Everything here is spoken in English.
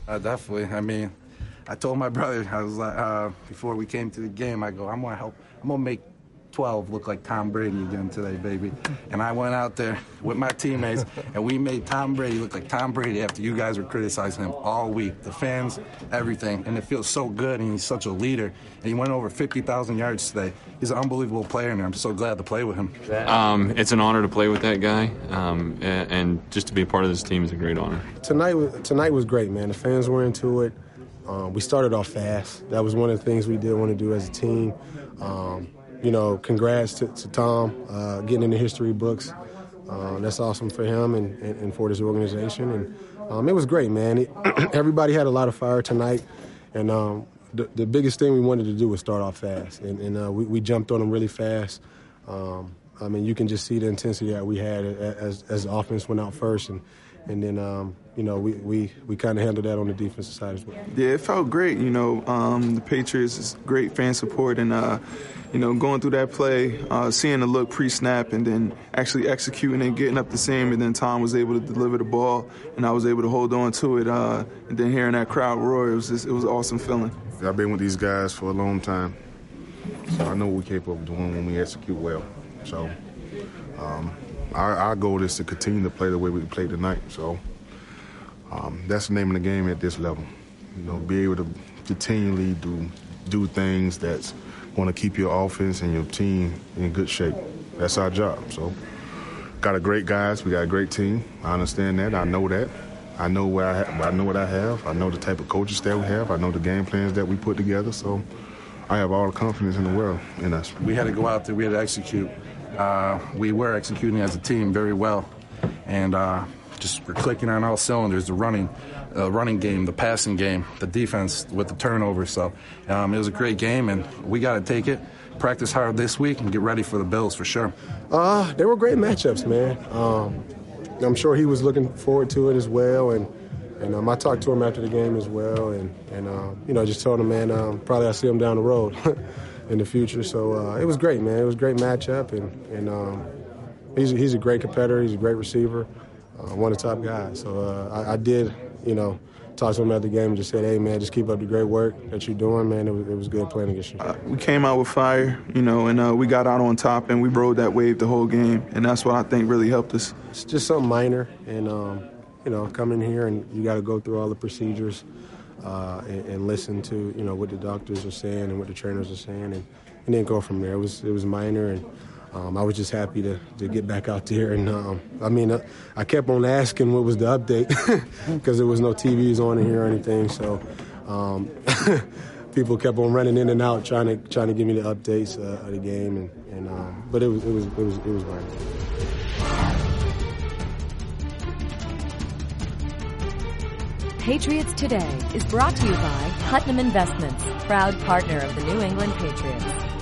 Definitely. I mean, I told my brother, I was like, before we came to the game, I go, I'm going to make 12 look like Tom Brady again today, baby. And I went out there with my teammates, and we made Tom Brady look like Tom Brady after you guys were criticizing him all week. The fans, everything. And it feels so good, and he's such a leader. And he went over 50,000 yards today. He's an unbelievable player, and I'm so glad to play with him. It's an honor to play with that guy, and just to be a part of this team is a great honor. Tonight was great, man. The fans were into it. We started off fast. That was one of the things we did want to do as a team. Congrats to Tom getting in the history books. That's awesome for him and for this organization. And it was great, man. Everybody had a lot of fire tonight. And the biggest thing we wanted to do was start off fast. And we jumped on them really fast. You can just see the intensity that we had as the offense went out first. And then, we kind of handled that on the defensive side as well. Yeah, it felt great. The Patriots is great fan support. And, going through that play, seeing the look pre-snap and then actually executing and getting up the seam. And then Tom was able to deliver the ball, and I was able to hold on to it. And then hearing that crowd roar, it was an awesome feeling. I've been with these guys for a long time, so I know what we're capable of doing when we execute well. So our goal is to continue to play the way we played tonight. So that's the name of the game at this level. Be able to continually do things that's going to keep your offense and your team in good shape. That's our job. So got a great guys. We got a great team. I understand that. I know that. I know what I have. I know the type of coaches that we have. I know the game plans that we put together. So I have all the confidence in the world in us. We had to go out there. We had to execute. We were executing as a team very well, and we're clicking on all cylinders. The running game, the passing game, the defense with the turnovers. So it was a great game, and we got to take it, practice hard this week, and get ready for the Bills for sure. They were great matchups, man. I'm sure he was looking forward to it as well, and I talked to him after the game as well, and just told him, man, probably I'll see him down the road in the future. So it was great, man. It was a great matchup, and he's a great competitor. He's a great receiver, one of the top guys. So I did, talk to him after the game and just said, hey, man, just keep up the great work that you're doing, man. It was good playing against you. We came out with fire, and we got out on top, and we rode that wave the whole game, and that's what I think really helped us. It's just something minor, and, come in here and you got to go through all the procedures and listen to, what the doctors are saying and what the trainers are saying, and then go from there. It was minor, and I was just happy to get back out there. And, I kept on asking what was the update because there was no TVs on in here or anything. So people kept on running in and out trying to give me the updates of the game. But it was right. Patriots Today is brought to you by Putnam Investments, proud partner of the New England Patriots.